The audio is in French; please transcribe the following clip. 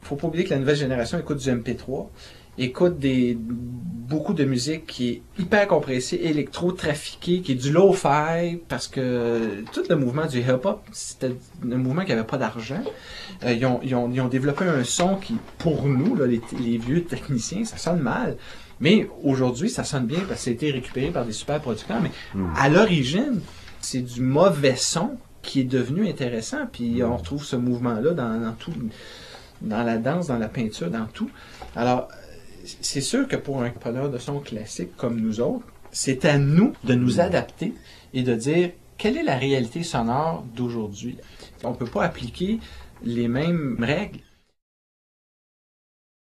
faut pas oublier que la nouvelle génération écoute du MP3, écoute beaucoup de musique qui est hyper compressée, électro-trafiquée, qui est du lo-fi, parce que tout le mouvement du hip-hop, c'était un mouvement qui avait pas d'argent. Ils ont développé un son qui, pour nous, là, les vieux techniciens, ça sonne mal. Mais aujourd'hui, ça sonne bien parce que ça a été récupéré par des super producteurs. Mais à l'origine, c'est du mauvais son qui est devenu intéressant. Puis on retrouve ce mouvement-là dans tout, dans la danse, dans la peinture, dans tout. Alors, c'est sûr que pour un preneur de son classique comme nous autres, c'est à nous de nous adapter et de dire quelle est la réalité sonore d'aujourd'hui. On ne peut pas appliquer les mêmes règles